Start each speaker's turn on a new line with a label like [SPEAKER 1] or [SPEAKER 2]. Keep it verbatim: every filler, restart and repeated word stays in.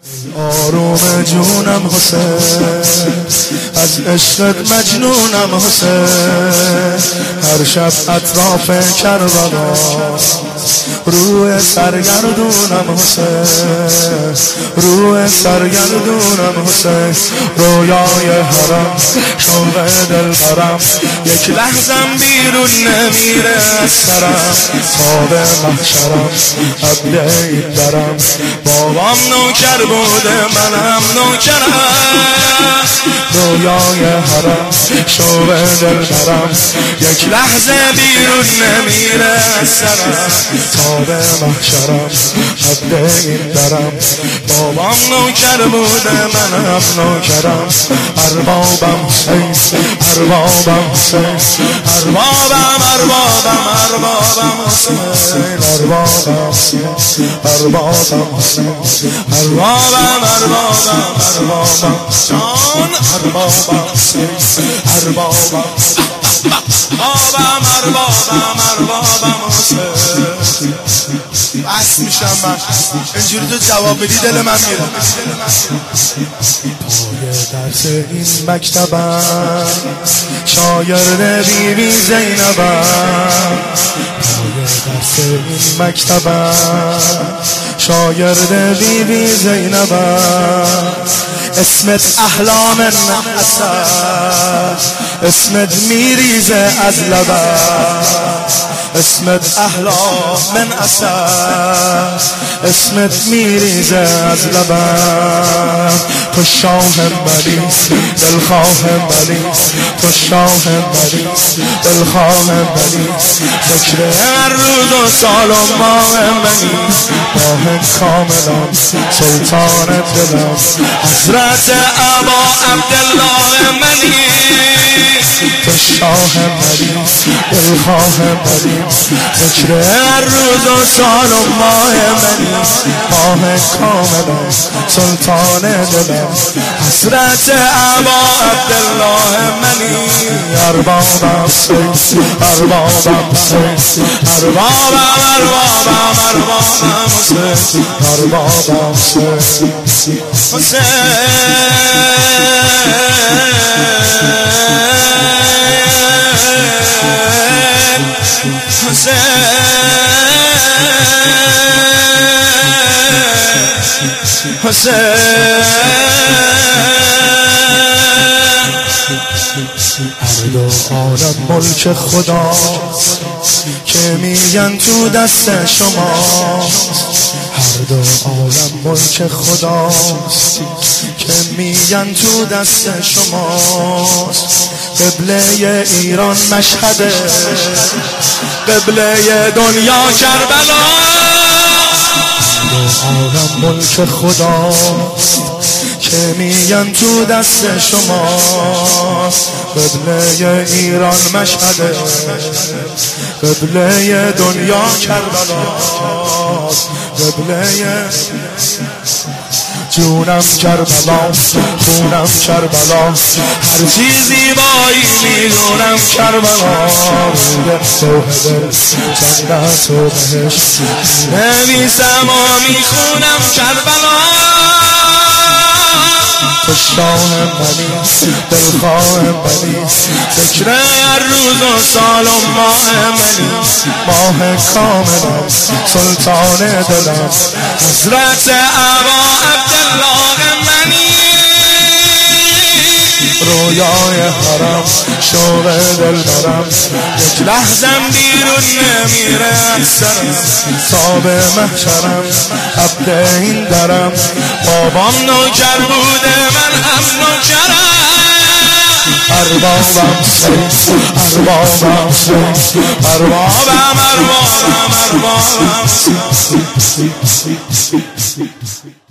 [SPEAKER 1] آروم جونم حسین، از عشقت مجنونم حسین. هر شب اطراف کربلا روی سرگردونم حسین، روی سرگردونم حسین. رویای حرم شوق دل برم، یک لحظم بیرون نمیره از سرم. تا به محشرم عبد درم، بابام نوکر بوده منم نوکرم. رویای حرم شوق دل برم، یک لحظه بیرون نمیره از سرم. تا به محشرم عبد درم، بابام نوکر بوده منم نوکرم. اربابم حسین، اربابم حسین، اربابم اربابم اربابم حسین. اربابم اربابم حسین، اربابم اربابم اربابم جان. اربابم اربابم اربابم اربابم اربابم حسین. بس میشم من اینجوری تو جواب بدی دل من میره. پای درس این مکتبم شاگرد بی بی زینبم. پای درس این مکتبم شاگرد بی بی زینبم. اسمت احلام اصل، اسمت میریزه از لبم. اسمت احلام من اصل، اسمت میریزه از لبم. تو شاه منی دلخواه منی، تو شاه منی دلخواه منی. فکر هر روز و سال و ماه منی، ماه کاملا سلطان دلم. حضرت ابا عبدالله منی، تو شاه منی دلخواه منی. فکر هر روز و سال و ماه منی، ماه کاملا سلطان دلم. حضرت ابا عبدالله منی. اربابم حسین، اربابم حسین، اربابم اربابم اربابم حسین. اربابم حسین حسین حسین. هر دو عالم ملک خدا که میگن تو دست شما. هر دو عالم ملک خدا که میگن تو دست شماست. قبله ایران مشهده، قبله دنیا کربلا. دو عالم ملک خدا که میگن تو دست شما. قبله ایران مشهده، قبله دنیا کربلا. قبله جونم کربلا، خونم کربلا. هر چیزی بایی میدونم کربلا. روی توحده جنت و بهشت نویسم و میخونم کربلا. تو شاه منی دلخواه منی، فکر هر روز و سال و ماه منی، ماه کاملا سلطان دلم. حضرت ابا عبدالله منی. رویای حرم شوق دل برم، یک لحظم بیرون نمیره از سرم. تا به محشرم عبد این درم، بابام نوکر بوده من هم نوکرم. اربابم حسین، اربابم حسین، اربابم اربابم اربابم.